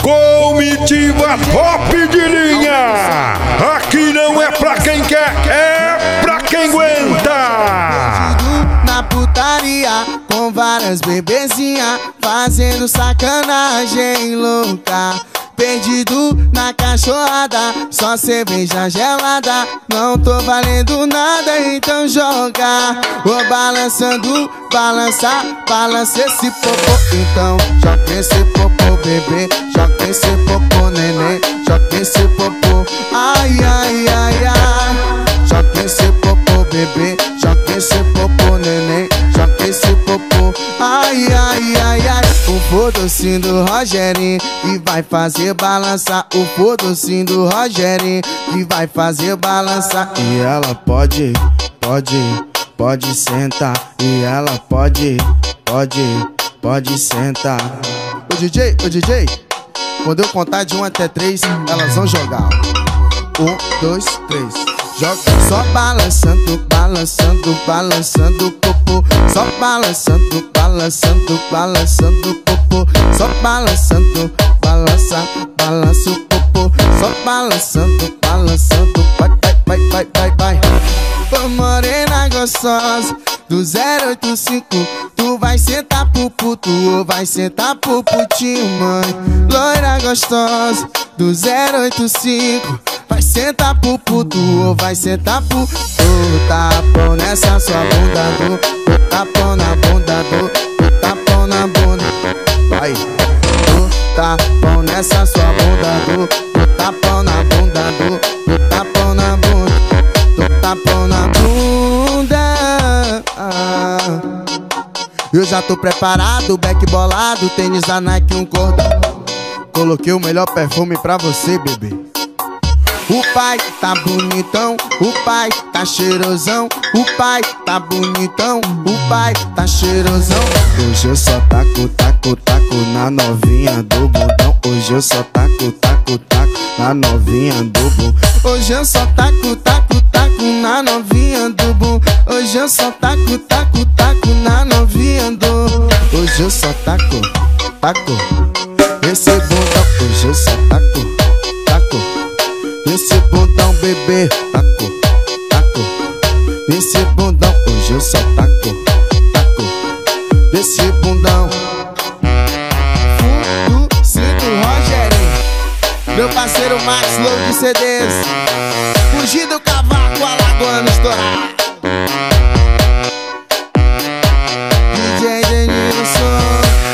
Comitiva top de linha. Aqui não é pra quem quer, é pra quem aguenta. Na putaria, com várias bebezinhas, fazendo sacanagem louca. Perdido na cachorrada, só cerveja gelada. Não tô valendo nada, então joga. Vou balançando, balança, balança esse popô. Então joga esse popô, bebê. Joga esse popô, neném. Joga esse popô, ai, ai, ai, ai. Joga esse popô, bebê. Joga esse popô, neném. Joga esse popô, ai, ai, ai, ai. O fodocinho do Rogerinho que vai fazer balançar. O fodocinho do Rogerinho que vai fazer balançar. E ela pode sentar. E ela pode sentar. Ô DJ, quando eu contar de 1 até 3, elas vão jogar. 1, 2, 3. Joga só balançando, balançando, balançando o popô. Só balançando, balançando, balançando o popô. Só balançando, balança, balança o popô. Só balançando, balançando, vai, vai, vai, vai, vai. Ô morena gostosa do 085, tu vai sentar pro puto ou vai sentar pro putinho, mãe? Loira gostosa do 085, vai sentar pro puto ou vai sentar pro... Tu tapão nessa sua bunda, tu tapão na bunda, tu tapão na bunda. Vai, tu tapão nessa sua bunda, tu tapão na bunda, tu tapão na bunda, tu tapão na bunda. Eu já tô preparado, back bolado, tênis da Nike, um cordão. Coloquei o melhor perfume pra você, bebê. O pai tá bonitão, o pai tá cheirosão. O pai tá bonitão, o pai tá cheirosão. Hoje eu só taco, taco, taco na novinha do bundão. Hoje eu só taco, taco, taco na novinha do bundão. Hoje eu só taco, taco, taco na novinha do bundão. Hoje eu só taco, taco, taco na novinha do. Hoje eu só taco, taco esse bundão. Hoje eu só taco, taco esse bundão, bebê. Taco, taco esse bundão. Hoje eu só taco, taco esse bundão. Sinto Rogerinho, meu parceiro Max Low de CDs. Fugir do cavaco, alagoano estourar.